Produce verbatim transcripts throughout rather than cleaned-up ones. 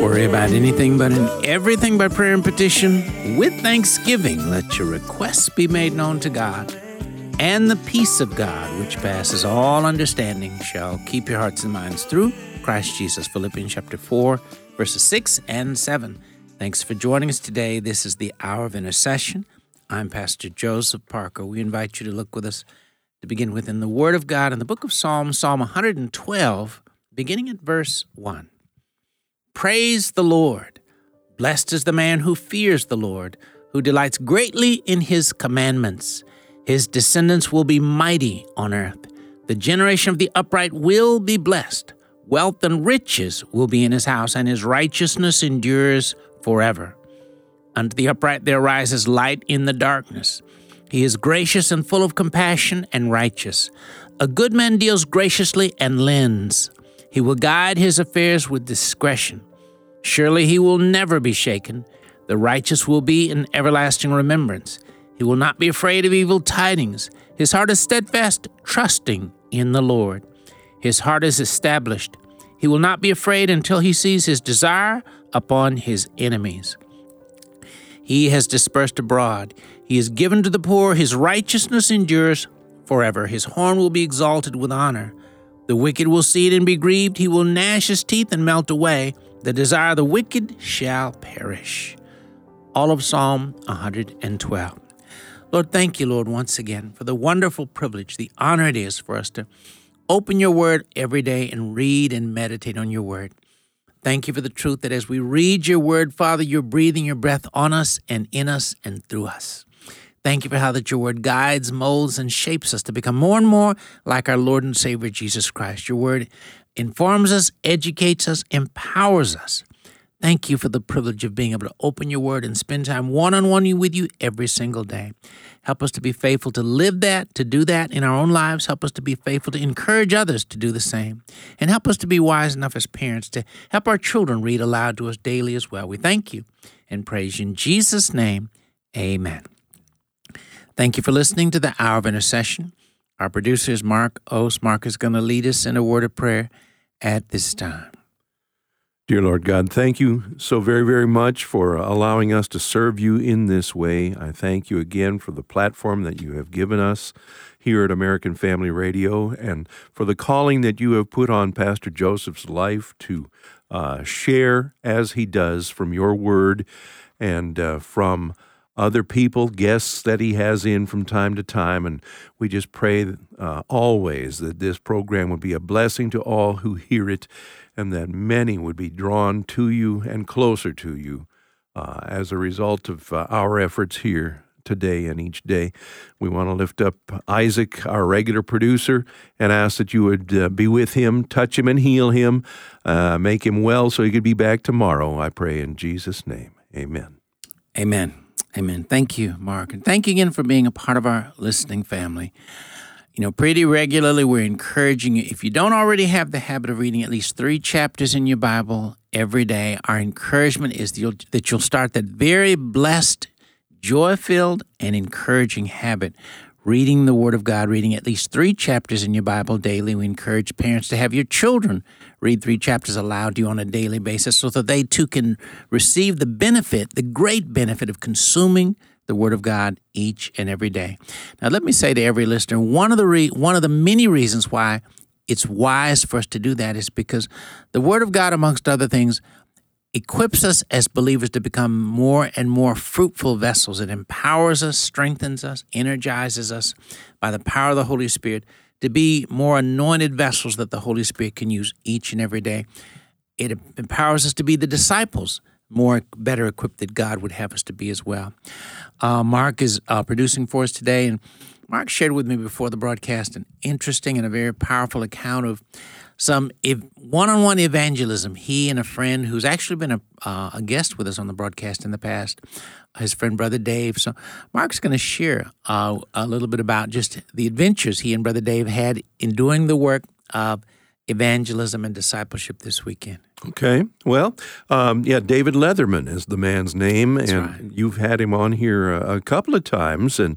worry about anything but in everything by prayer and petition. With thanksgiving, let your requests be made known to God. And the peace of God, which passes all understanding, shall keep your hearts and minds through Christ Jesus. Philippians chapter four, verses six and seven. Thanks for joining us today. This is the Hour of Intercession. I'm Pastor Joseph Parker. We invite you to look with us to begin with in the Word of God in the book of Psalms, Psalm one hundred twelve, beginning at verse one. Praise the Lord. Blessed is the man who fears the Lord, who delights greatly in his commandments. His descendants will be mighty on earth. The generation of the upright will be blessed. Wealth and riches will be in his house, and his righteousness endures forever. Unto the upright there rises light in the darkness. He is gracious and full of compassion and righteous. A good man deals graciously and lends. He will guide his affairs with discretion. Surely he will never be shaken. The righteous will be in everlasting remembrance. He will not be afraid of evil tidings. His heart is steadfast, trusting in the Lord. His heart is established. He will not be afraid until he sees his desire upon his enemies. He has dispersed abroad. He is given to the poor. His righteousness endures forever. His horn will be exalted with honor. The wicked will see it and be grieved. He will gnash his teeth and melt away. The desire of the wicked shall perish. All of Psalm one hundred twelve. Lord, thank you, Lord, once again for the wonderful privilege, the honor it is for us to open your word every day and read and meditate on your word. Thank you for the truth that as we read your word, Father, you're breathing your breath on us and in us and through us. Thank you for how that your word guides, molds, and shapes us to become more and more like our Lord and Savior, Jesus Christ. Your word informs us, educates us, empowers us. Thank you for the privilege of being able to open your word and spend time one-on-one with you every single day. Help us to be faithful to live that, to do that in our own lives. Help us to be faithful to encourage others to do the same. And help us to be wise enough as parents to help our children read aloud to us daily as well. We thank you and praise you in Jesus' name. Amen. Thank you for listening to the Hour of Intercession. Our producer is Mark Ost. Mark is going to lead us in a word of prayer at this time. Dear Lord God, thank you so very, very much for allowing us to serve you in this way. I thank you again for the platform that you have given us here at American Family Radio and for the calling that you have put on Pastor Joseph's life to uh, share as he does from your word and uh, from other people, guests that he has in from time to time. And we just pray uh, always that this program would be a blessing to all who hear it and that many would be drawn to you and closer to you uh, as a result of uh, our efforts here today and each day. We want to lift up Isaac, our regular producer, and ask that you would uh, be with him, touch him and heal him, uh, make him well so he could be back tomorrow. I pray in Jesus' name. Amen. Amen. Amen. Thank you, Mark. And thank you again for being a part of our listening family. You know, pretty regularly we're encouraging you, if you don't already have the habit of reading at least three chapters in your Bible every day, our encouragement is that you'll, that you'll start that very blessed, joy-filled, and encouraging habit, reading the Word of God, reading at least three chapters in your Bible daily. We encourage parents to have your children read three chapters aloud to you on a daily basis so that they too can receive the benefit, the great benefit of consuming the Word of God each and every day. Now, let me say to every listener, one of the re- one of the many reasons why it's wise for us to do that is because the Word of God, amongst other things, equips us as believers to become more and more fruitful vessels. It empowers us, strengthens us, energizes us by the power of the Holy Spirit to be more anointed vessels that the Holy Spirit can use each and every day. It empowers us to be the disciples, more better equipped that God would have us to be as well. Uh, Mark is uh, producing for us today, and Mark shared with me before the broadcast an interesting and a very powerful account of some ev- one-on-one evangelism. He and a friend who's actually been a, uh, a guest with us on the broadcast in the past, his friend Brother Dave. So Mark's going to share uh, a little bit about just the adventures he and Brother Dave had in doing the work of evangelism and discipleship this weekend. Okay. Well, um, yeah, David Leatherman is the man's name, That's and right. You've had him on here a, a couple of times, and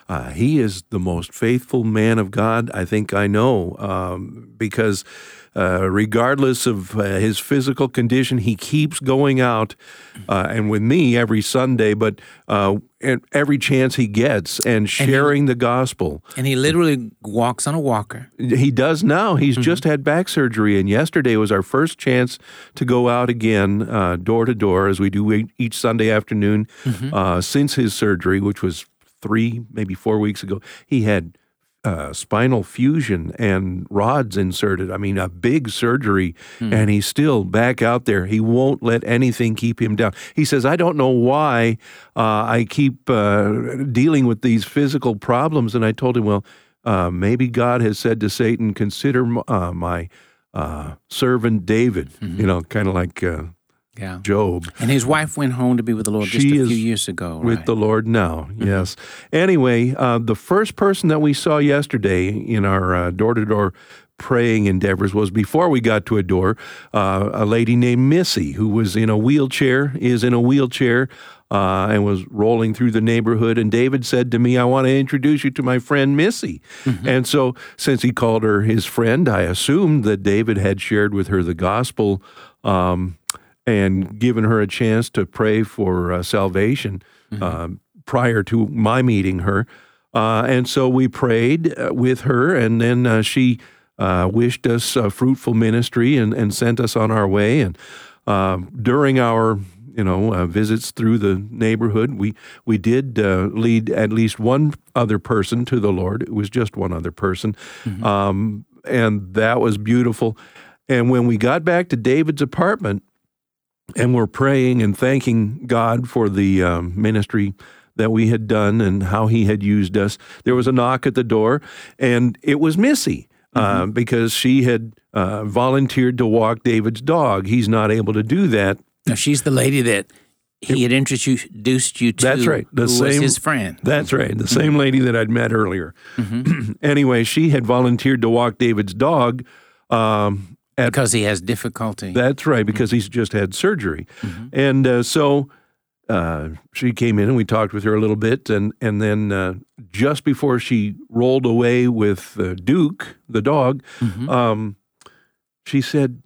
Uh, he is the most faithful man of God I think I know, um, because uh, regardless of uh, his physical condition, he keeps going out, uh, and with me every Sunday, but uh, every chance he gets, and sharing and he, the gospel. And he literally walks on a walker. He does now. He's mm-hmm. just had back surgery, and yesterday was our first chance to go out again, uh, door to door, as we do each Sunday afternoon mm-hmm. uh, since his surgery, which was three, maybe four weeks ago. He had uh, spinal fusion and rods inserted. I mean, a big surgery, mm. and he's still back out there. He won't let anything keep him down. He says, I don't know why uh, I keep uh, dealing with these physical problems. And I told him, well, uh, maybe God has said to Satan, consider uh, my uh, servant David, mm-hmm. you know, kind of like... Uh, Yeah. Job. And his wife went home to be with the Lord just she a is few years ago. Right? With the Lord now, mm-hmm. yes. Anyway, uh, the first person that we saw yesterday in our uh, door-to-door praying endeavors was, before we got to a door, uh, a lady named Missy, who was in a wheelchair, is in a wheelchair, uh, and was rolling through the neighborhood. And David said to me, I want to introduce you to my friend Missy. Mm-hmm. And so, since he called her his friend, I assumed that David had shared with her the gospel, um, and given her a chance to pray for uh, salvation mm-hmm. uh, prior to my meeting her. Uh, and so we prayed uh, with her, and then uh, she uh, wished us a fruitful ministry and, and sent us on our way. And uh, during our you know uh, visits through the neighborhood, we, we did uh, lead at least one other person to the Lord. It was just one other person, mm-hmm. um, and that was beautiful. And when we got back to David's apartment, and we're praying and thanking God for the um, ministry that we had done and how he had used us, there was a knock at the door, and it was Missy, mm-hmm. uh, because she had uh, volunteered to walk David's dog. He's not able to do that. Now, she's the lady that he had introduced you to. That's right. The who same, was his friend. That's right. The same lady that I'd met earlier. Mm-hmm. Anyway, she had volunteered to walk David's dog, um, At, because he has difficulty. That's right, because mm-hmm. he's just had surgery. Mm-hmm. And uh, so uh, she came in and we talked with her a little bit, and, and then uh, just before she rolled away with uh, Duke, the dog, mm-hmm. um, she said,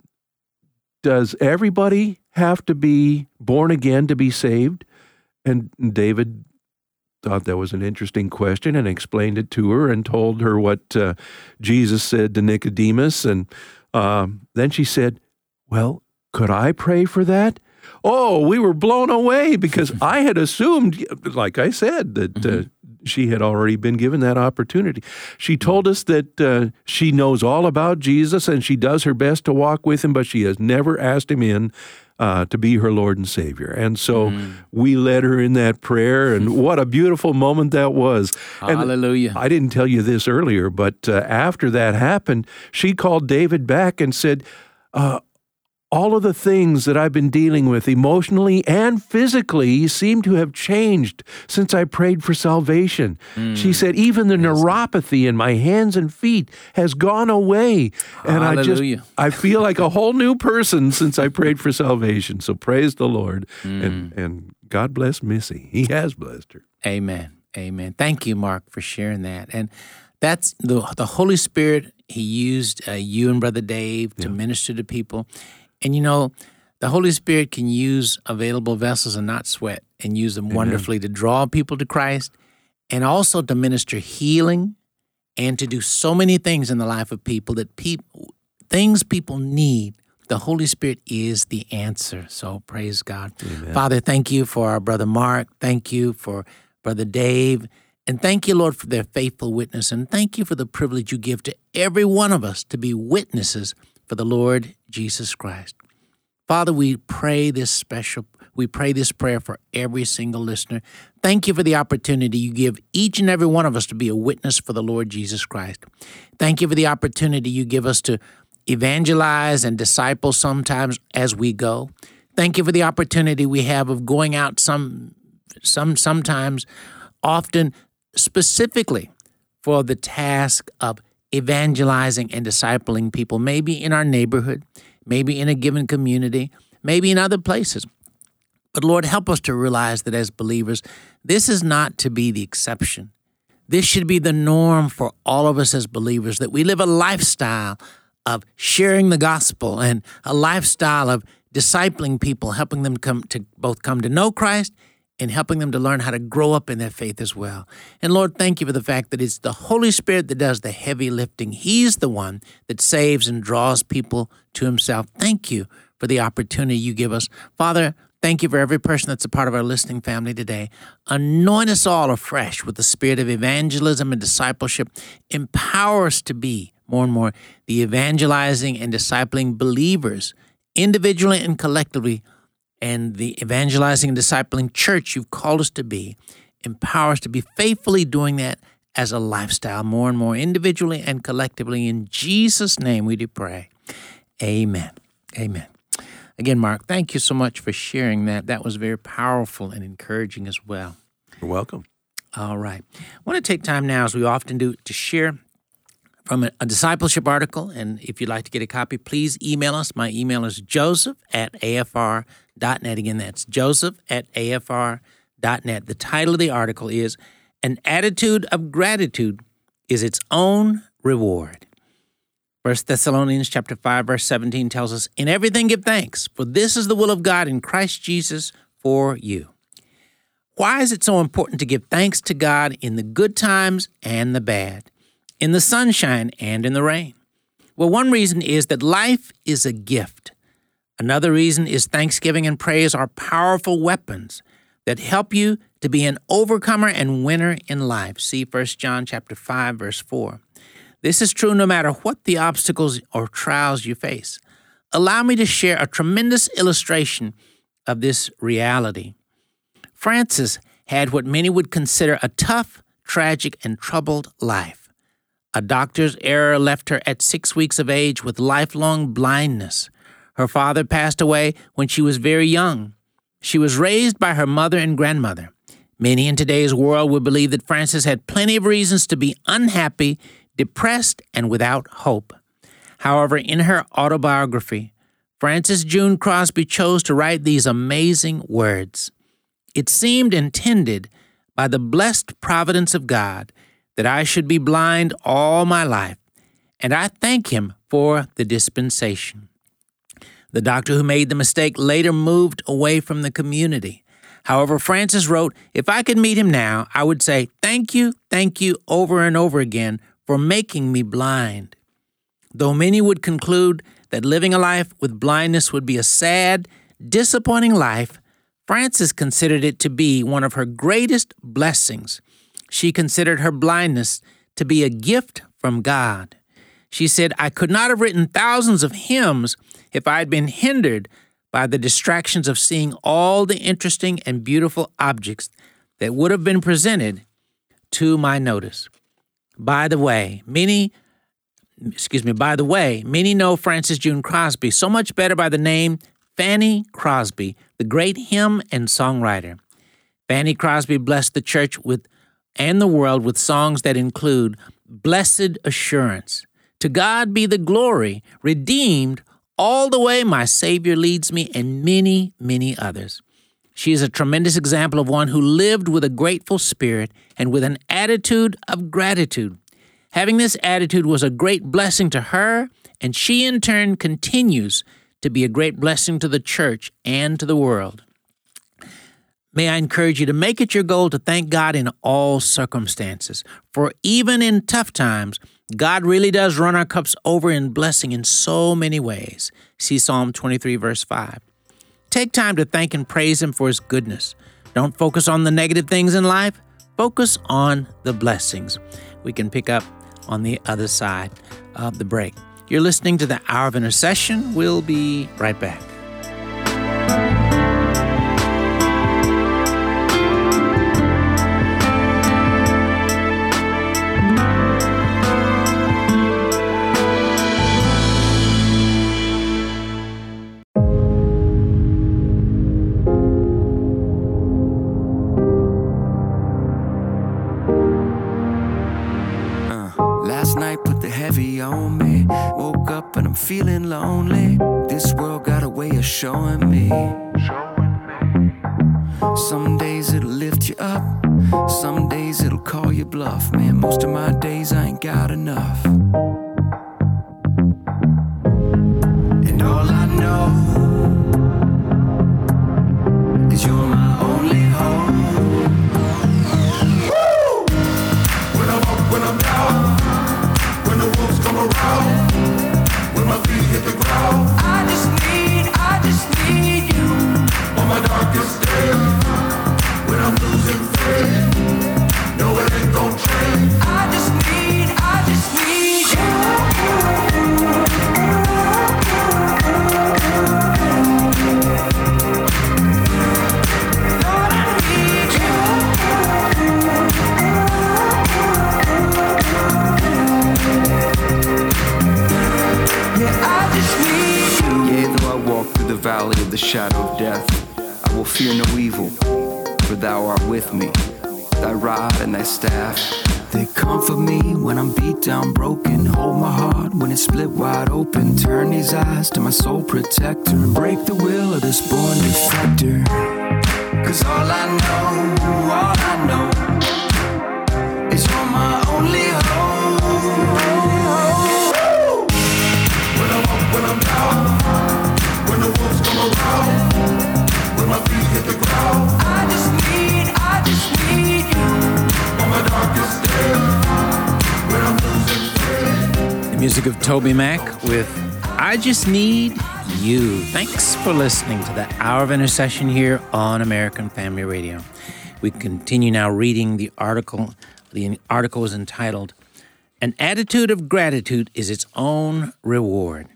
does everybody have to be born again to be saved? And David thought that was an interesting question and explained it to her and told her what uh, Jesus said to Nicodemus. And Um, then she said, well, could I pray for that? Oh, we were blown away, because I had assumed, like I said, that uh, mm-hmm. she had already been given that opportunity. She told us that uh, she knows all about Jesus and she does her best to walk with him, but she has never asked him in uh, to be her Lord and Savior. And so mm-hmm. we led her in that prayer, and what a beautiful moment that was. And hallelujah. I didn't tell you this earlier, but uh, after that happened, she called David back and said, uh, all of the things that I've been dealing with emotionally and physically seem to have changed since I prayed for salvation. Mm. She said, even the neuropathy in my hands and feet has gone away. And hallelujah. I just, I feel like a whole new person since I prayed for salvation. So praise the Lord. Mm. And, and God bless Missy. He has blessed her. Amen. Amen. Thank you, Mark, for sharing that. And that's the, the Holy Spirit. He used uh, you and Brother Dave to yeah. minister to people. And, you know, the Holy Spirit can use available vessels and not sweat, and use them Amen. Wonderfully to draw people to Christ, and also to minister healing, and to do so many things in the life of people that people, things people need. The Holy Spirit is the answer. So praise God. Amen. Father, thank you for our brother Mark. Thank you for Brother Dave. And thank you, Lord, for their faithful witness. And thank you for the privilege you give to every one of us to be witnesses for the Lord Jesus Christ. Father, we pray this special, we pray this prayer for every single listener. Thank you for the opportunity you give each and every one of us to be a witness for the Lord Jesus Christ. Thank you for the opportunity you give us to evangelize and disciple sometimes as we go. Thank you for the opportunity we have of going out some, some, sometimes, often, specifically for the task of evangelizing and discipling people, maybe in our neighborhood, maybe in a given community, maybe in other places. But Lord, help us to realize that as believers, this is not to be the exception. This should be the norm for all of us as believers, that we live a lifestyle of sharing the gospel and a lifestyle of discipling people, helping them come to both come to know Christ and helping them to learn how to grow up in their faith as well. And Lord, thank you for the fact that it's the Holy Spirit that does the heavy lifting. He's the one that saves and draws people to himself. Thank you for the opportunity you give us. Father, thank you for every person that's a part of our listening family today. Anoint us all afresh with the spirit of evangelism and discipleship. Empower us to be more and more the evangelizing and discipling believers, individually and collectively, and the evangelizing and discipling church you've called us to be. Empower us to be faithfully doing that as a lifestyle, more and more individually and collectively. In Jesus' name we do pray. Amen. Amen. Again, Mark, thank you so much for sharing that. That was very powerful and encouraging as well. You're welcome. All right. I want to take time now, as we often do, to share from a, a discipleship article. And if you'd like to get a copy, please email us. My email is joseph at a f r dot net. Again, that's joseph at a f r dot net. The title of the article is An Attitude of Gratitude is Its Own Reward. First Thessalonians chapter five, verse seventeen tells us, In everything give thanks, for this is the will of God in Christ Jesus for you. Why is it so important to give thanks to God in the good times and the bad, in the sunshine and in the rain? Well, one reason is that life is a gift. Another reason is thanksgiving and praise are powerful weapons that help you to be an overcomer and winner in life. See First John chapter five, verse four. This is true no matter what the obstacles or trials you face. Allow me to share a tremendous illustration of this reality. Frances had what many would consider a tough, tragic, and troubled life. A doctor's error left her at six weeks of age with lifelong blindness. Her father passed away when she was very young. She was raised by her mother and grandmother. Many in today's world would believe that Frances had plenty of reasons to be unhappy, depressed, and without hope. However, in her autobiography, Frances June Crosby chose to write these amazing words. It seemed intended by the blessed providence of God that I should be blind all my life, and I thank him for the dispensation. The doctor who made the mistake later moved away from the community. However, Frances wrote, If I could meet him now, I would say, thank you, thank you over and over again for making me blind. Though many would conclude that living a life with blindness would be a sad, disappointing life, Frances considered it to be one of her greatest blessings. She considered her blindness to be a gift from God. She said, I could not have written thousands of hymns if I had been hindered by the distractions of seeing all the interesting and beautiful objects that would have been presented to my notice. By the way, many, excuse me, by the way, many know Frances June Crosby so much better by the name Fanny Crosby, the great hymn and songwriter. Fanny Crosby blessed the church with and the world with songs that include Blessed Assurance, To God Be the Glory, Redeemed, All the Way My Savior Leads Me, and many, many others. She is a tremendous example of one who lived with a grateful spirit and with an attitude of gratitude. Having this attitude was a great blessing to her, and she in turn continues to be a great blessing to the church and to the world. May I encourage you to make it your goal to thank God in all circumstances, for even in tough times, God really does run our cups over in blessing in so many ways. See Psalm twenty-three, verse five. Take time to thank and praise him for his goodness. Don't focus on the negative things in life. Focus on the blessings. We can pick up on the other side of the break. You're listening to the Hour of Intercession. We'll be right back. Last night put the heavy on me. Woke up and I'm feeling lonely. This world got a way of showing me. Some days it'll lift you up, some days it'll call you bluff. Man, most of my days I ain't got enough. And all I know is you're my only hope. Woo! When I'm up, when I'm down, when the wolves come around, when my feet hit the ground, I just need, I just need you on my darkest day. When I'm losing faith, no, it ain't gon' change. I just need, I just need you. Lord, I need you. Yeah, I just need you. Yeah, though I walk through the valley of the shadow of death, I will fear no evil, for thou art with me. Thy rod and thy staff, they comfort me when I'm beat down, broken. Hold my heart when it's split wide open. Turn these eyes to my soul protector and break the will of this born defector. Cause all I know, all I know is you're my only hope. When I'm up, when I'm down, when the wolves come around, when my feet hit the ground, I just need, I just need you on my darkest day, when I'm losing faith. The music of Toby Mac with I Just Need You. Thanks for listening to the Hour of Intercession here on American Family Radio. We continue now reading the article. The article is entitled, An Attitude of Gratitude is Its Own Reward.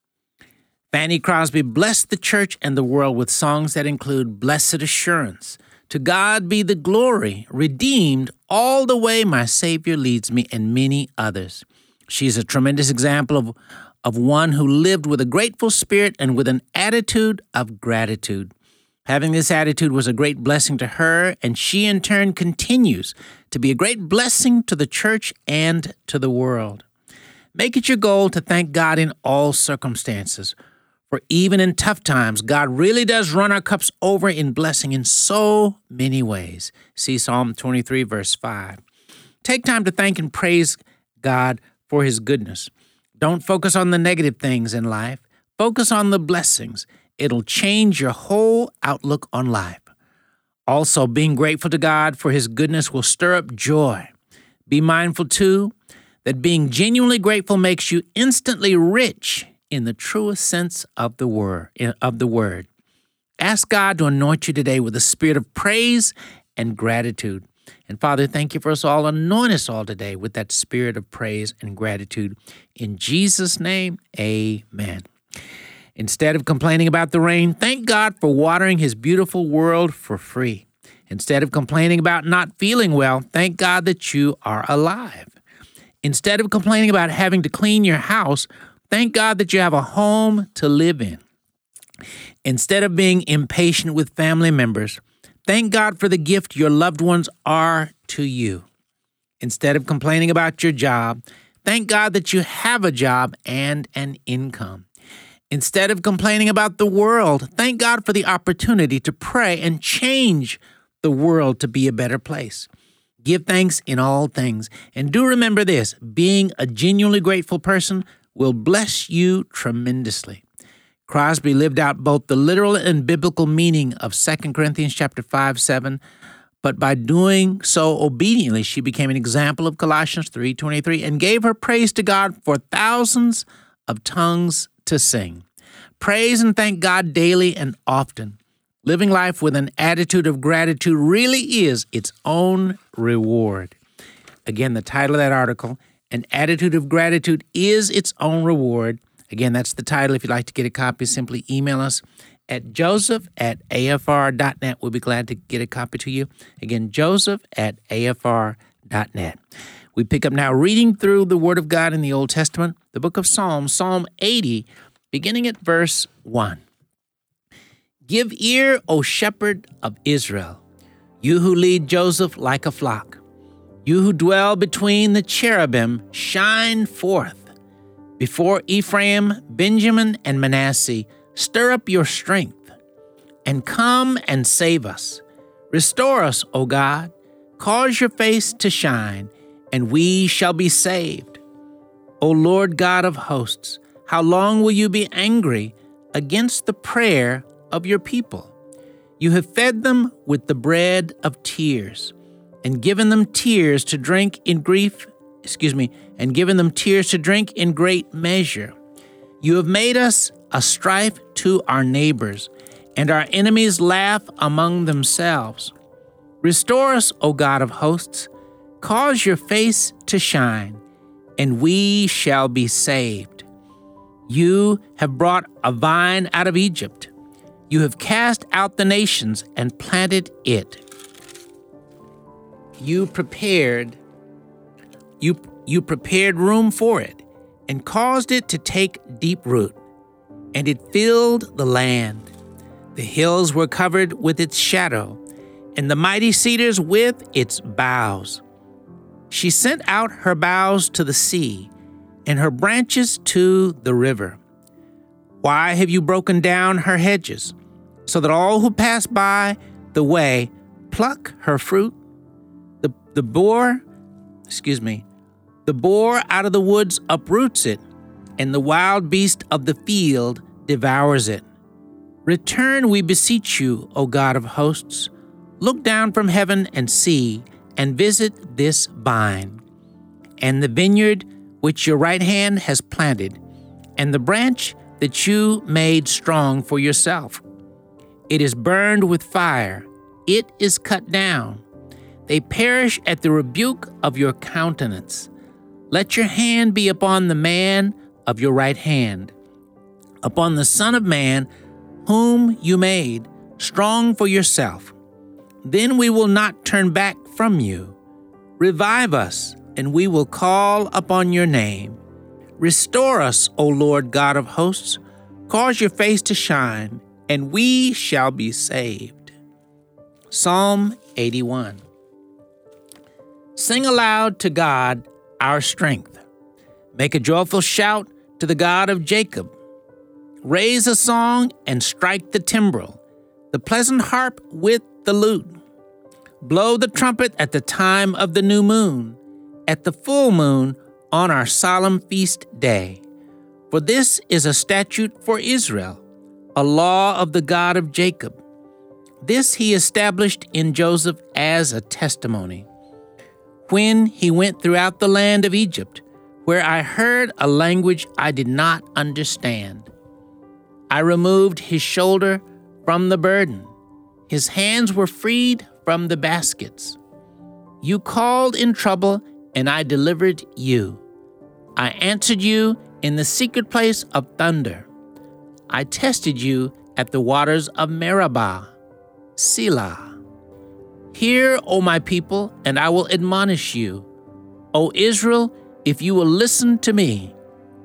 Fanny Crosby blessed the church and the world with songs that include Blessed Assurance, To God Be the Glory, Redeemed, All the Way My Savior Leads Me, and many others. She's a tremendous example of, of one who lived with a grateful spirit and with an attitude of gratitude. Having this attitude was a great blessing to her, and she in turn continues to be a great blessing to the church and to the world. Make it your goal to thank God in all circumstances. For even in tough times, God really does run our cups over in blessing in so many ways. See Psalm twenty-three, verse five. Take time to thank and praise God for his goodness. Don't focus on the negative things in life. Focus on the blessings. It'll change your whole outlook on life. Also, being grateful to God for his goodness will stir up joy. Be mindful, too, that being genuinely grateful makes you instantly rich in the truest sense of the word. Of the word. Ask God to anoint you today with a spirit of praise and gratitude. And Father, thank you for us all. Anoint us all today with that spirit of praise and gratitude. In Jesus' name, amen. Instead of complaining about the rain, thank God for watering his beautiful world for free. Instead of complaining about not feeling well, thank God that you are alive. Instead of complaining about having to clean your house, thank God that you have a home to live in. Instead of being impatient with family members, thank God for the gift your loved ones are to you. Instead of complaining about your job, thank God that you have a job and an income. Instead of complaining about the world, thank God for the opportunity to pray and change the world to be a better place. Give thanks in all things. And do remember this, being a genuinely grateful person will bless you tremendously. Crosby lived out both the literal and biblical meaning of Second Corinthians chapter five, seven, but by doing so obediently, she became an example of Colossians three twenty-three and gave her praise to God for thousands of tongues to sing. Praise and thank God daily and often. Living life with an attitude of gratitude really is its own reward. Again, the title of that article, An Attitude of Gratitude is Its Own Reward. Again, that's the title. If you'd like to get a copy, simply email us at joseph at a f r dot net. We'll be glad to get a copy to you. Again, joseph at a f r dot net. We pick up now reading through the Word of God in the Old Testament, the book of Psalms, Psalm eighty, beginning at verse one. Give ear, O shepherd of Israel, you who lead Joseph like a flock. You who dwell between the cherubim, shine forth. Before Ephraim, Benjamin, and Manasseh, stir up your strength, and come and save us. Restore us, O God. cause your face to shine, and we shall be saved. O Lord God of hosts, how long will you be angry against the prayer of your people? You have fed them with the bread of tears, and given them tears to drink in grief, excuse me, and given them tears to drink in great measure. You have made us a strife to our neighbors, and our enemies laugh among themselves. Restore us, O God of hosts, cause your face to shine, and we shall be saved. You have brought a vine out of Egypt. You have cast out the nations and planted it. You prepared, you, you prepared room for it and caused it to take deep root, and it filled the land. The hills were covered with its shadow, and the mighty cedars with its boughs. She sent out her boughs to the sea, and her branches to the river. Why have you broken down her hedges, so that all who pass by the way pluck her fruit? The, the boar, excuse me, the boar out of the woods uproots it, and the wild beast of the field devours it. Return, we beseech you, O God of hosts. Look down from heaven and see, and visit this vine, and the vineyard which your right hand has planted, and the branch that you made strong for yourself. It is burned with fire, it is cut down. They perish at the rebuke of your countenance. Let your hand be upon the man of your right hand, upon the Son of Man whom you made strong for yourself. Then we will not turn back from you. Revive us, and we will call upon your name. Restore us, O Lord God of hosts. Cause your face to shine, and we shall be saved. Psalm eighty-one. Sing aloud to God, our strength. Make a joyful shout to the God of Jacob. Raise a song and strike the timbrel, the pleasant harp with the lute. Blow the trumpet at the time of the new moon, at the full moon on our solemn feast day. For this is a statute for Israel, a law of the God of Jacob. This he established in Joseph as a testimony, when he went throughout the land of Egypt, where I heard a language I did not understand. I removed his shoulder from the burden. His hands were freed from the baskets. You called in trouble, and I delivered you. I answered you in the secret place of thunder. I tested you at the waters of Meribah. Selah. Hear, O my people, and I will admonish you. O Israel, if you will listen to me.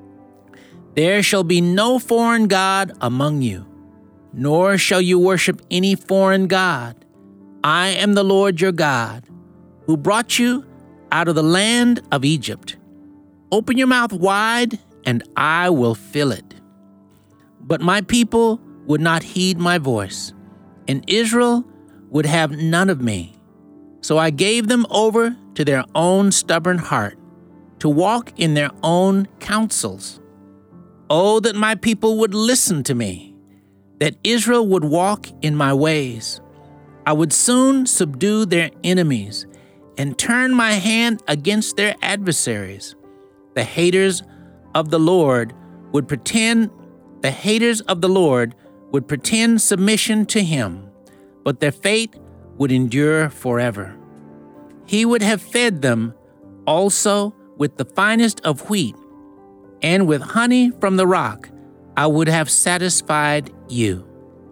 There shall be no foreign god among you, nor shall you worship any foreign god. I am the Lord your God, who brought you out of the land of Egypt. Open your mouth wide, and I will fill it. But my people would not heed my voice, and Israel would have none of me. So I gave them over to their own stubborn heart, to walk in their own counsels. Oh, that my people would listen to me, that Israel would walk in my ways. I would soon subdue their enemies and turn my hand against their adversaries. The haters of the Lord would pretend, the haters of the Lord would pretend submission to him, but their fate would endure forever. He would have fed them also with the finest of wheat, and with honey from the rock I would have satisfied you.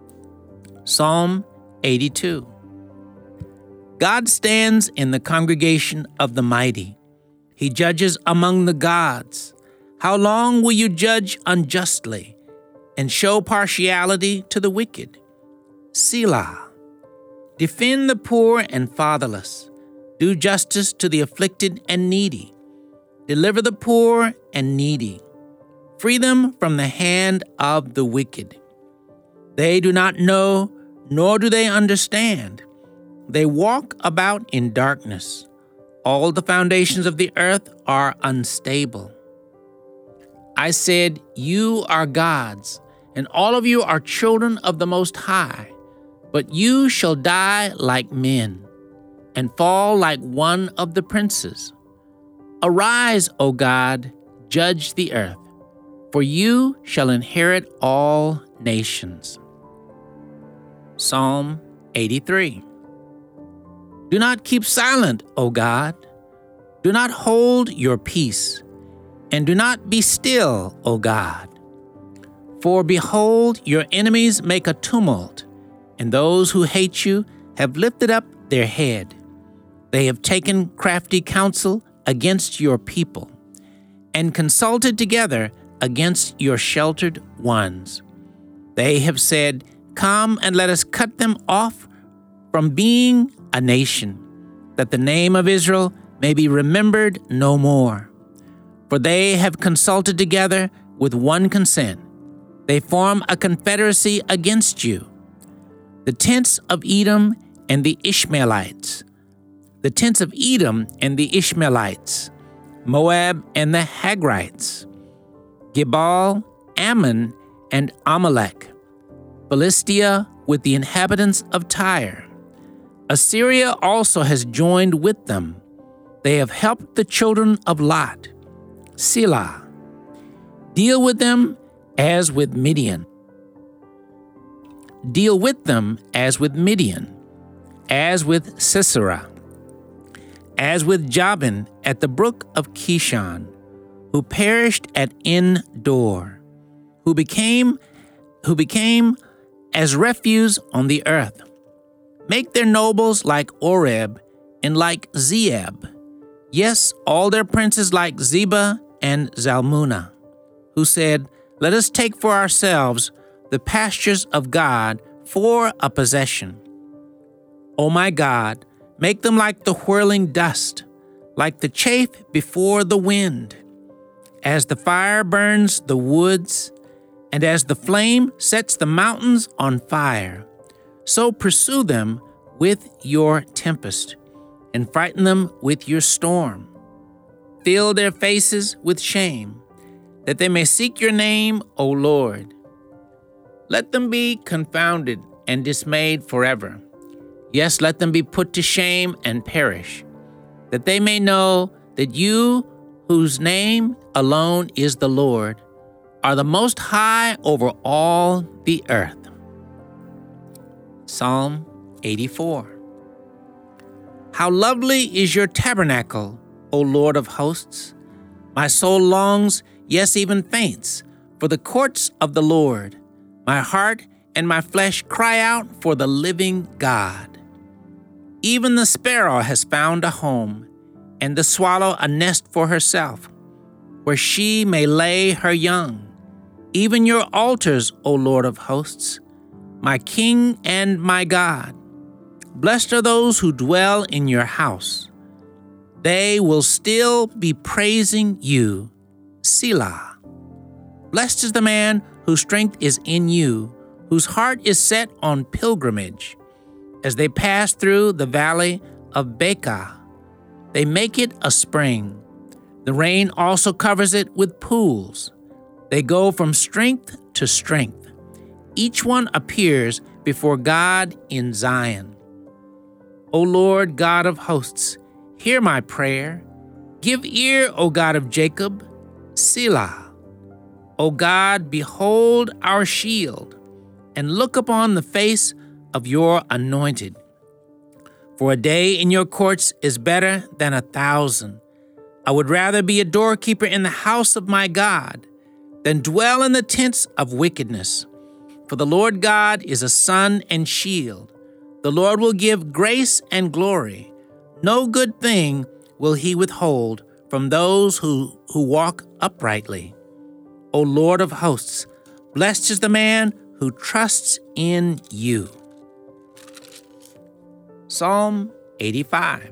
Psalm eighty-two. God stands in the congregation of the mighty. He judges among the gods. How long will you judge unjustly and show partiality to the wicked? Selah. Defend the poor and fatherless. Do justice to the afflicted and needy. Deliver the poor and needy. Free them from the hand of the wicked. They do not know, nor do they understand. They walk about in darkness. All the foundations of the earth are unstable. I said, you are gods, and all of you are children of the Most High, but you shall die like men, and fall like one of the princes. Arise, O God, judge the earth, for you shall inherit all nations. Psalm eighty-three. Do not keep silent, O God. Do not hold your peace, and do not be still, O God. For behold, your enemies make a tumult, and those who hate you have lifted up their head. They have taken crafty counsel against your people, and consulted together against your sheltered ones. They have said, come and let us cut them off from being a nation, that the name of Israel may be remembered no more. For they have consulted together with one consent. They form a confederacy against you. The tents of Edom and the Ishmaelites, the tents of Edom and the Ishmaelites, Moab and the Hagrites, Gebal, Ammon, and Amalek, Philistia with the inhabitants of Tyre. Assyria also has joined with them. They have helped the children of Lot. Selah. Deal with them as with Midian. Deal with them as with Midian, as with Sisera, as with Jabin at the brook of Kishon, who perished at En-dor, who became, who became as refuse on the earth. Make their nobles like Oreb and like Zeeb. Yes, all their princes like Zeba and Zalmunna, who said, let us take for ourselves the pastures of God for a possession. O my God, make them like the whirling dust, like the chaff before the wind. As the fire burns the woods, and as the flame sets the mountains on fire, so pursue them with your tempest, and frighten them with your storm. Fill their faces with shame, that they may seek your name, O Lord. Let them be confounded and dismayed forever. Yes, let them be put to shame and perish, that they may know that you, whose name alone is the Lord, are the Most High over all the earth. Psalm eighty-four. How lovely is your tabernacle, O Lord of hosts! My soul longs, yes, even faints, for the courts of the Lord. My heart and my flesh cry out for the living God. Even the sparrow has found a home, and the swallow a nest for herself, where she may lay her young. Even your altars, O Lord of hosts, my King and my God. Blessed are those who dwell in your house. They will still be praising you. Selah. Blessed is the man whose strength is in you, whose heart is set on pilgrimage. As they pass through the valley of Baca, they make it a spring. The rain also covers it with pools. They go from strength to strength. Each one appears before God in Zion. O Lord God of hosts, hear my prayer. Give ear, O God of Jacob. Selah. O God, behold our shield, and look upon the face of your anointed. For a day in your courts is better than a thousand. I would rather be a doorkeeper in the house of my God than dwell in the tents of wickedness. For the Lord God is a sun and shield. The Lord will give grace and glory. No good thing will he withhold from those who, who walk uprightly. O Lord of hosts, blessed is the man who trusts in you. Psalm eighty-five.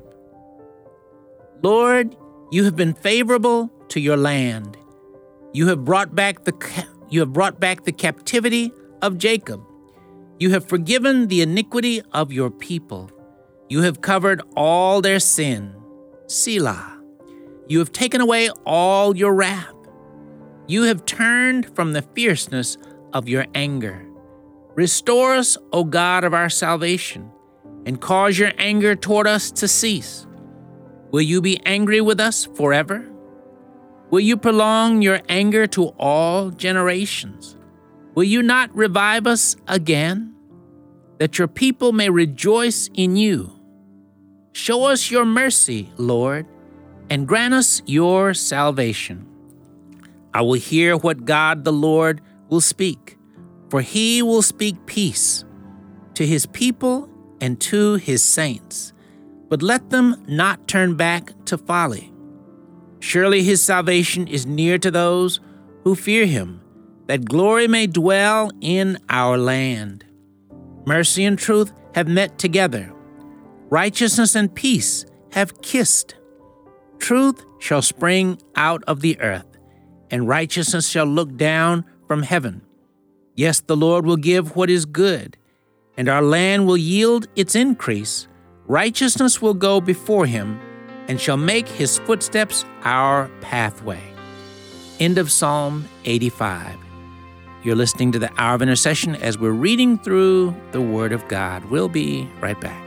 Lord, you have been favorable to your land. You have brought back the you have brought back the captivity of Jacob. You have forgiven the iniquity of your people. You have covered all their sin. Selah. You have taken away all your wrath. You have turned from the fierceness of your anger. Restore us, O God of our salvation, and cause your anger toward us to cease. Will you be angry with us forever? Will you prolong your anger to all generations? Will you not revive us again, that your people may rejoice in you? Show us your mercy, Lord, and grant us your salvation. I will hear what God the Lord will speak, for he will speak peace to his people and to his saints, but let them not turn back to folly. Surely his salvation is near to those who fear him, that glory may dwell in our land. Mercy and truth have met together. Righteousness and peace have kissed. Truth shall spring out of the earth, and righteousness shall look down from heaven. Yes, the Lord will give what is good, and our land will yield its increase. Righteousness will go before him, and shall make his footsteps our pathway. End of Psalm eighty-five. You're listening to the Hour of Intercession as we're reading through the Word of God. We'll be right back.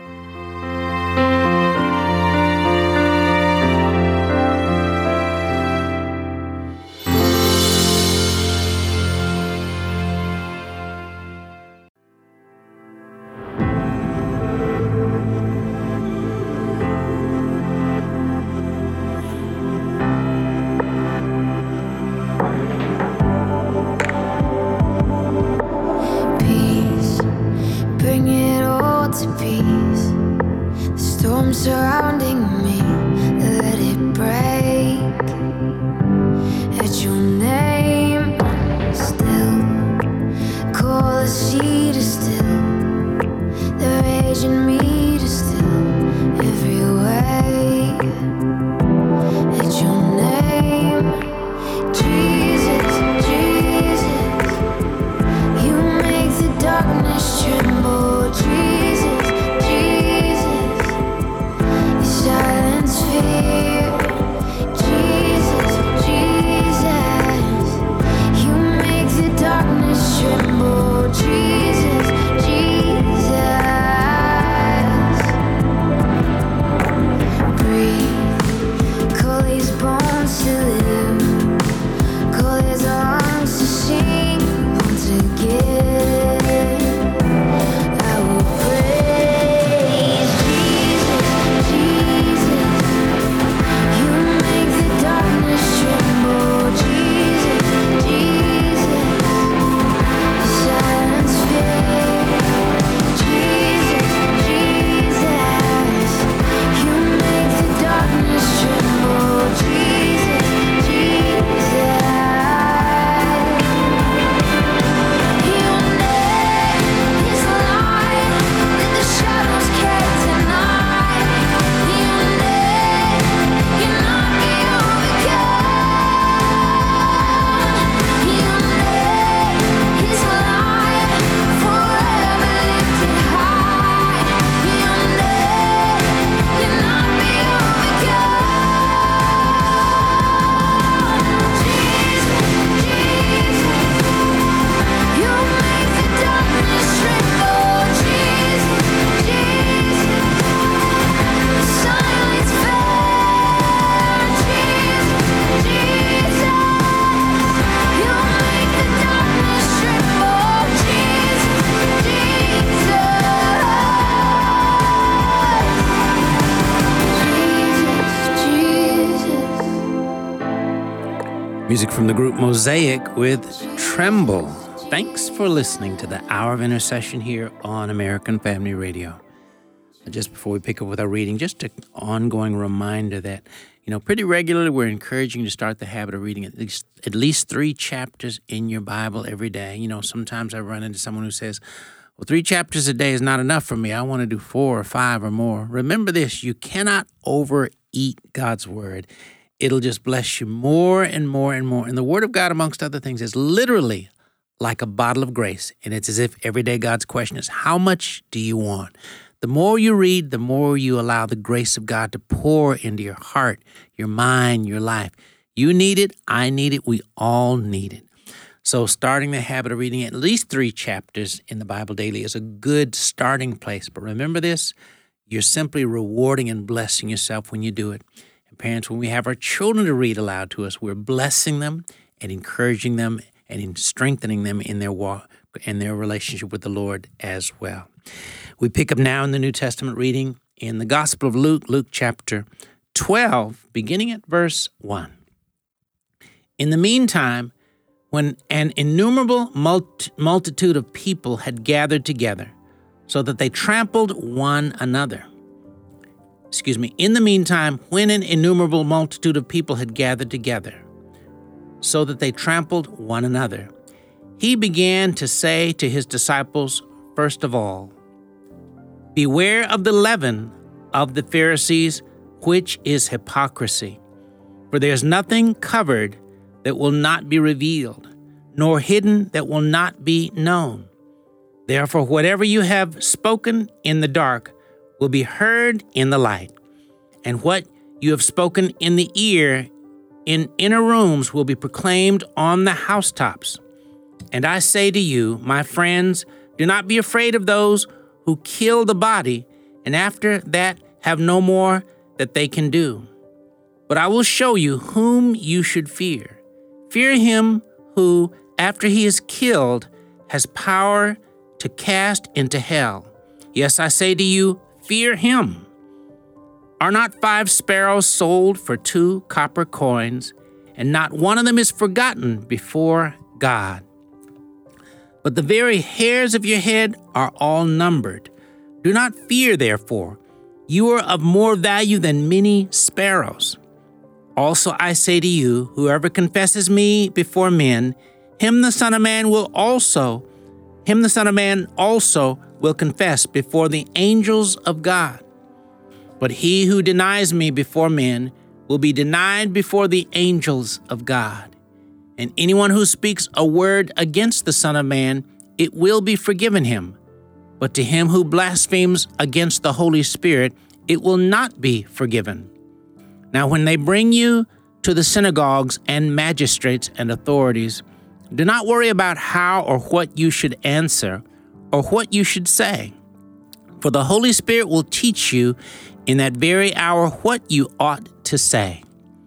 Surrounding me, let it break. At your name, still call the sea to still, the rage in me to still every way. At your name, Jesus, Jesus, you make the darkness tremble. Jesus, silence fear. Jesus, Jesus, you make the darkness tremble. Jesus, Jesus, breathe, call these bones to live, call these lungs to sing once again. I will praise Jesus, Jesus. Music from the group Mosaic with Tremble. Thanks for listening to the Hour of Intercession here on American Family Radio. Just before we pick up with our reading, just an ongoing reminder that, you know, pretty regularly we're encouraging you to start the habit of reading at least at least three chapters in your Bible every day. You know, sometimes I run into someone who says, well, three chapters a day is not enough for me. I want to do four or five or more. Remember this, you cannot overeat God's Word. It'll just bless you more and more and more. And the Word of God, amongst other things, is literally like a bottle of grace. And it's as if every day God's question is, how much do you want? The more you read, the more you allow the grace of God to pour into your heart, your mind, your life. You need it. I need it. We all need it. So starting the habit of reading at least three chapters in the Bible daily is a good starting place. But remember this, you're simply rewarding and blessing yourself when you do it. And parents, when we have our children to read aloud to us, we're blessing them and encouraging them and in strengthening them in their walk and their relationship with the Lord as well. We pick up now in the New Testament reading in the Gospel of Luke, Luke chapter twelve, beginning at verse one. In the meantime, when an innumerable multitude of people had gathered together, so that they trampled one another. Excuse me. In the meantime, when an innumerable multitude of people had gathered together, so that they trampled one another, he began to say to his disciples, first of all, beware of the leaven of the Pharisees, which is hypocrisy. For there is nothing covered that will not be revealed, nor hidden that will not be known. Therefore, whatever you have spoken in the dark will be heard in the light, and what you have spoken in the ear in inner rooms will be proclaimed on the housetops. And I say to you, my friends, do not be afraid of those who kill the body, and after that have no more that they can do. But I will show you whom you should fear. Fear him who, after he is killed, has power to cast into hell. Yes, I say to you, fear him. Are not five sparrows sold for two copper coins, and not one of them is forgotten before God? But the very hairs of your head are all numbered. Do not fear, therefore. You are of more value than many sparrows. Also I say to you, whoever confesses me before men, him the Son of Man will also, him the Son of Man also will confess before the angels of God. But he who denies me before men will be denied before the angels of God. And anyone who speaks a word against the Son of Man, it will be forgiven him. But to him who blasphemes against the Holy Spirit, it will not be forgiven. Now when they bring you to the synagogues and magistrates and authorities, do not worry about how or what you should answer or what you should say. For the Holy Spirit will teach you in that very hour what you ought to say.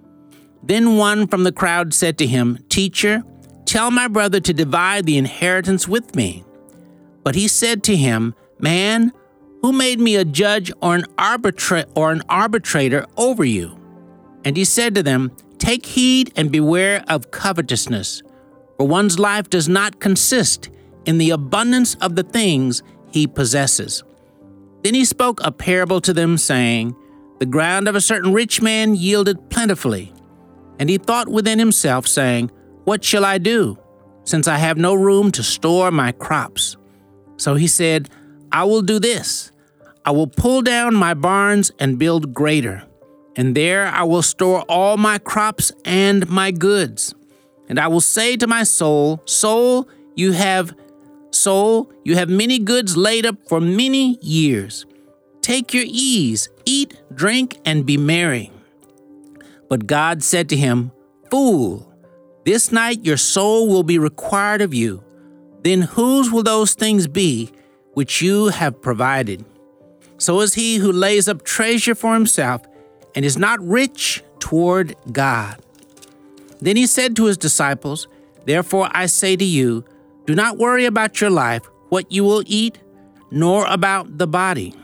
Then one from the crowd said to him, Teacher, tell my brother to divide the inheritance with me. But he said to him, Man, who made me a judge or an arbitra- or an arbitrator over you? And he said to them, Take heed and beware of covetousness, for one's life does not consist in the abundance of the things he possesses. Then he spoke a parable to them, saying, The ground of a certain rich man yielded plentifully. And he thought within himself, saying, What shall I do, since I have no room to store my crops? So he said, I will do this. I will pull down my barns and build greater, and there I will store all my crops and my goods. And I will say to my soul, Soul, you have Soul, you have many goods laid up for many years. Take your ease, eat, drink, and be merry. But God said to him, Fool, this night your soul will be required of you. Then whose will those things be which you have provided? So is he who lays up treasure for himself and is not rich toward God. Then he said to his disciples, Therefore I say to you, do not worry about your life, what you will eat, nor about the body,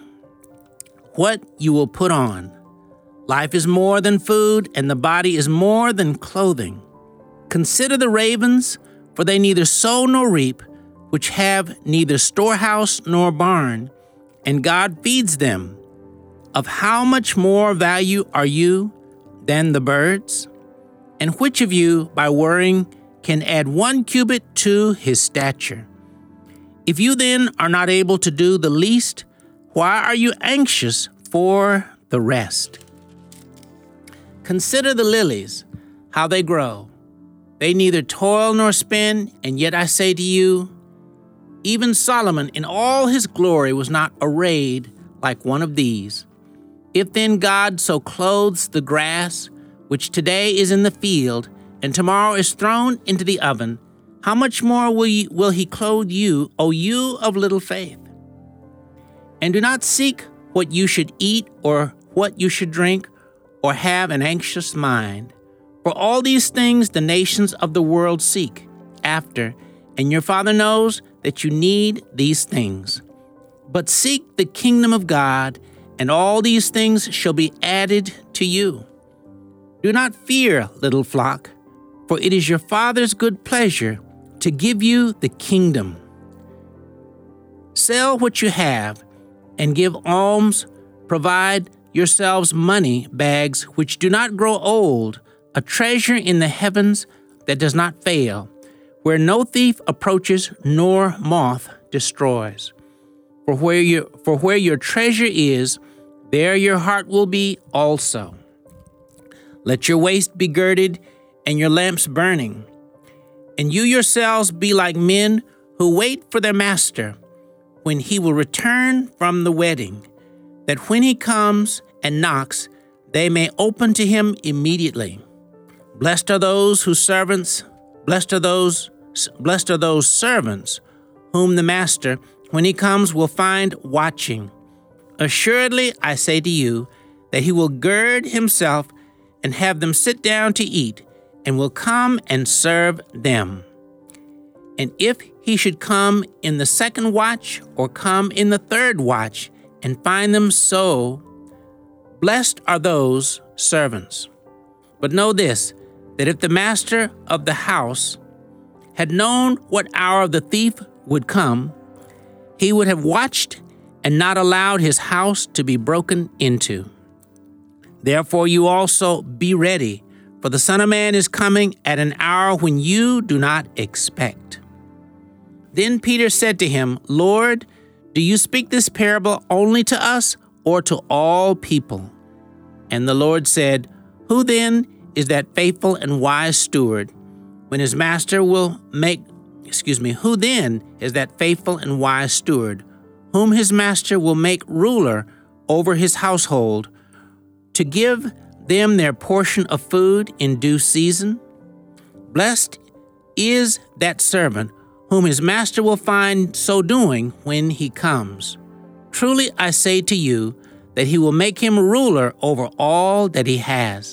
what you will put on. Life is more than food, and the body is more than clothing. Consider the ravens, for they neither sow nor reap, which have neither storehouse nor barn, and God feeds them. Of how much more value are you than the birds? And which of you, by worrying, can add one cubit to his stature? If you then are not able to do the least, why are you anxious for the rest? Consider the lilies, how they grow. They neither toil nor spin, and yet I say to you, even Solomon in all his glory was not arrayed like one of these. If then God so clothes the grass, which today is in the field, and tomorrow is thrown into the oven, how much more will, you, will he clothe you, O you of little faith? And do not seek what you should eat or what you should drink, or have an anxious mind. For all these things the nations of the world seek after, and your Father knows that you need these things. But seek the kingdom of God, and all these things shall be added to you. Do not fear, little flock, for it is your Father's good pleasure to give you the kingdom. Sell what you have and give alms. Provide yourselves money bags which do not grow old, a treasure in the heavens that does not fail, where no thief approaches nor moth destroys. For where your, for where your treasure is, there your heart will be also. Let your waist be girded and your lamps burning. And you yourselves be like men who wait for their master when he will return from the wedding, that when he comes and knocks, they may open to him immediately. Blessed are those whose servants, blessed are those, blessed are those servants whom the master, when he comes, will find watching. Assuredly, I say to you that he will gird himself and have them sit down to eat, and will come and serve them. And if he should come in the second watch or come in the third watch and find them so, blessed are those servants. But know this, that if the master of the house had known what hour the thief would come, he would have watched and not allowed his house to be broken into. Therefore you also be ready, for the Son of Man is coming at an hour when you do not expect. Then Peter said to him, Lord, do you speak this parable only to us or to all people? And the Lord said, Who then is that faithful and wise steward, when his master will make, excuse me, who then is that faithful and wise steward, whom his master will make ruler over his household, to give them their portion of food in due season? Blessed is that servant whom his master will find so doing when he comes. Truly I say to you that he will make him ruler over all that he has.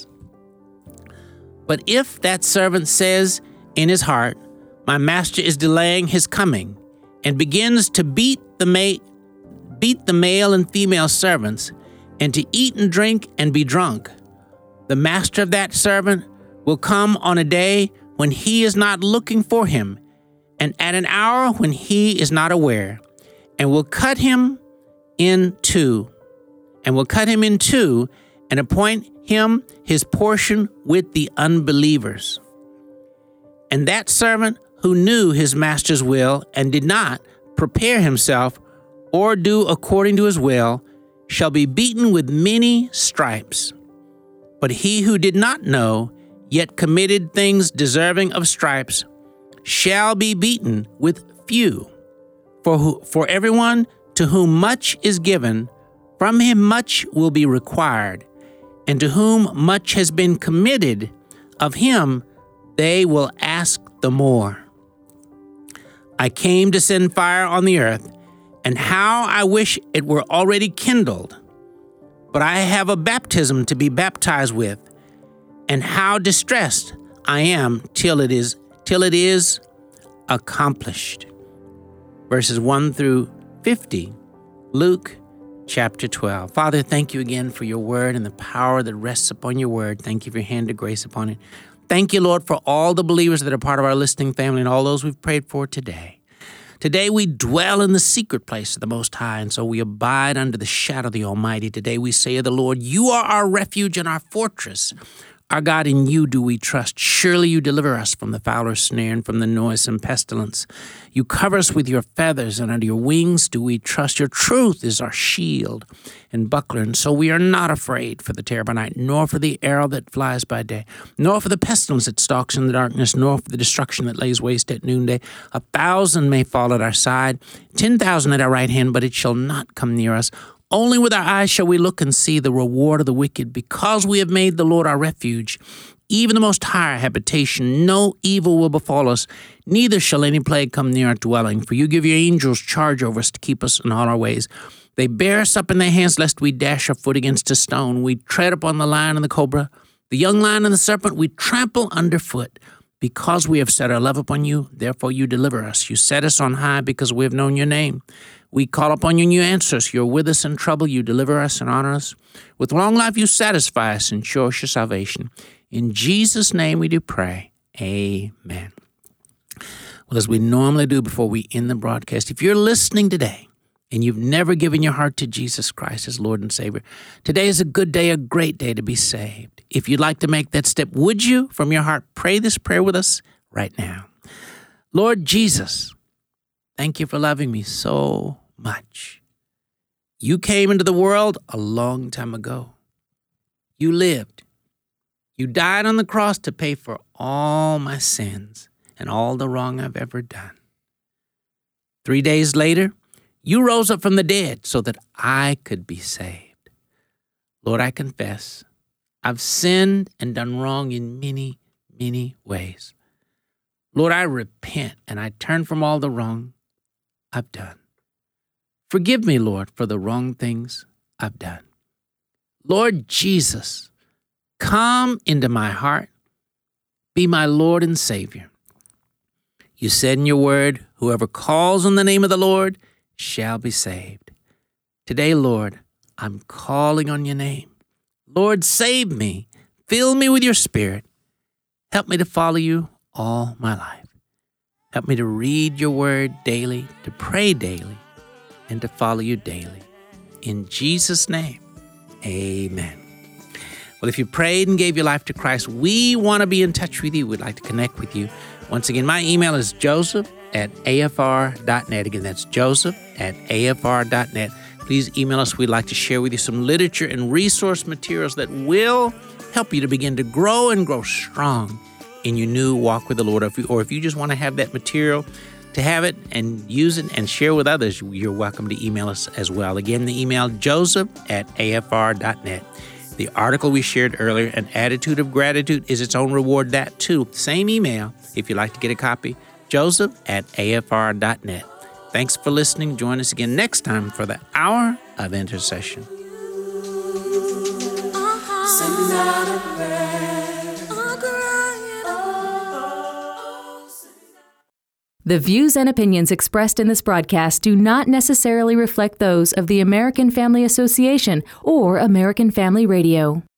But if that servant says in his heart, My master is delaying his coming, and begins to beat the ma- beat the male and female servants, and to eat and drink and be drunk, the master of that servant will come on a day when he is not looking for him, and at an hour when he is not aware, and will cut him in two, and will cut him in two, and appoint him his portion with the unbelievers. And that servant who knew his master's will and did not prepare himself or do according to his will shall be beaten with many stripes. But he who did not know, yet committed things deserving of stripes, shall be beaten with few. For, who, for everyone to whom much is given, from him much will be required, and to whom much has been committed, of him they will ask the more. I came to send fire on the earth, and how I wish it were already kindled. But I have a baptism to be baptized with, and how distressed I am till it is till it is accomplished. Verses one through fifty, Luke chapter twelve. Father, thank you again for your word and the power that rests upon your word. Thank you for your hand of grace upon it. Thank you, Lord, for all the believers that are part of our listening family and all those we've prayed for today. Today we dwell in the secret place of the Most High, and so we abide under the shadow of the Almighty. Today we say of the Lord, you are our refuge and our fortress. Our God, in you do we trust. Surely you deliver us from the fowler's snare and from the noisome pestilence. You cover us with your feathers, and under your wings do we trust. Your truth is our shield and buckler, and so we are not afraid for the terror by night, nor for the arrow that flies by day, nor for the pestilence that stalks in the darkness, nor for the destruction that lays waste at noonday. A thousand may fall at our side, ten thousand at our right hand, but it shall not come near us. Only with our eyes shall we look and see the reward of the wicked. Because we have made the Lord our refuge, even the Most High our habitation, no evil will befall us, neither shall any plague come near our dwelling. For you give your angels charge over us to keep us in all our ways. They bear us up in their hands, lest we dash our foot against a stone. We tread upon the lion and the cobra, the young lion and the serpent we trample underfoot. Because we have set our love upon you, therefore you deliver us. You set us on high because we have known your name. We call upon you and you answer us. You're with us in trouble. You deliver us and honor us. With long life you satisfy us and show us your salvation. In Jesus' name we do pray. Amen. Well, as we normally do before we end the broadcast, if you're listening today and you've never given your heart to Jesus Christ as Lord and Savior, today is a good day, a great day to be saved. If you'd like to make that step, would you, from your heart, pray this prayer with us right now? Lord Jesus, thank you for loving me so much. You came into the world a long time ago. You lived. You died on the cross to pay for all my sins and all the wrong I've ever done. Three days later, you rose up from the dead so that I could be saved. Lord, I confess I've sinned and done wrong in many, many ways. Lord, I repent and I turn from all the wrong I've done. Forgive me, Lord, for the wrong things I've done. Lord Jesus, come into my heart. Be my Lord and Savior. You said in your word, whoever calls on the name of the Lord shall be saved. Today, Lord, I'm calling on your name. Lord, save me. Fill me with your Spirit. Help me to follow you all my life. Help me to read your word daily, to pray daily, and to follow you daily. In Jesus' name, amen. Well, if you prayed and gave your life to Christ, we want to be in touch with you. We'd like to connect with you. Once again, my email is joseph at a f r dot net. Again, that's joseph at a f r dot net. Please email us. We'd like to share with you some literature and resource materials that will help you to begin to grow and grow strong in your new walk with the Lord. Or if you, or if you just want to have that material, to have it and use it and share with others, you're welcome to email us as well. Again, the email, joseph at a f r dot net. The article we shared earlier, An Attitude of Gratitude is its own reward, that too. Same email, if you'd like to get a copy, joseph at a f r dot net. Thanks for listening. Join us again next time for the Hour of Intercession. The views and opinions expressed in this broadcast do not necessarily reflect those of the American Family Association or American Family Radio.